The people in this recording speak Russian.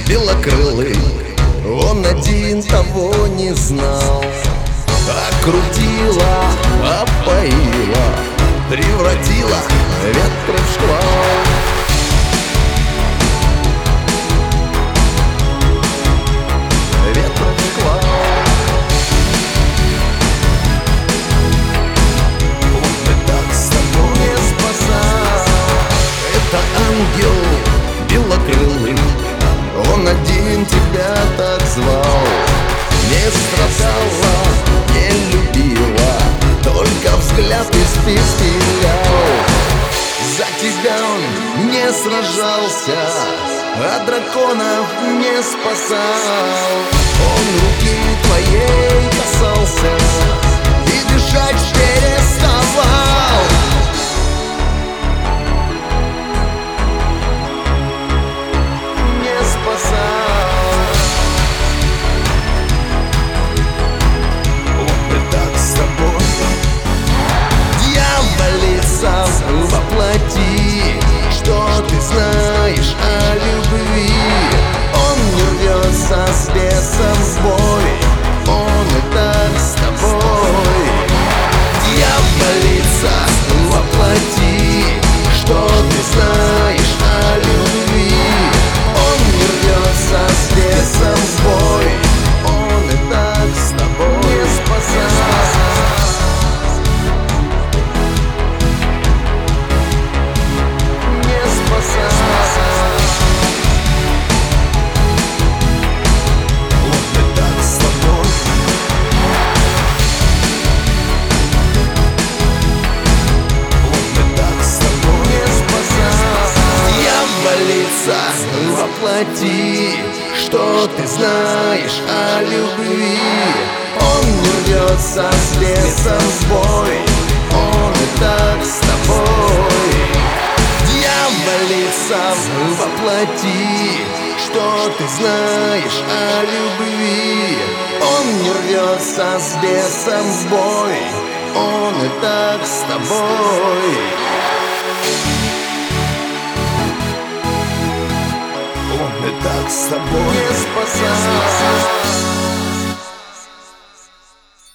белокрылый, он один того не знал. Окрутила, опоила, превратила ветры в шквал. Ветры в шквал. Он бы так с тобой не спасал. Это ангел белокрылый, он один тебя так звал. Не страдала, не любила, только взгляд испепелял. За тебя он не сражался, а драконов не спасал. Он руки твоей касался и дышать переставал. Не спасал. Воплоти, что ты знаешь о любви. Он не рвется с бесом в бой, он и так с тобой. Дьяволица, воплоти, что ты знаешь о любви. Он не рвется с бесом в бой, он и так с тобой. Не спасай. Воплоти, что ты знаешь о любви. Он не рвется с лесом в бой, он и так с тобой. Дьяволица, воплоти, что ты знаешь о любви. Он не рвется с лесом в бой, он и так с тобой. Он и так с тобой не спасает.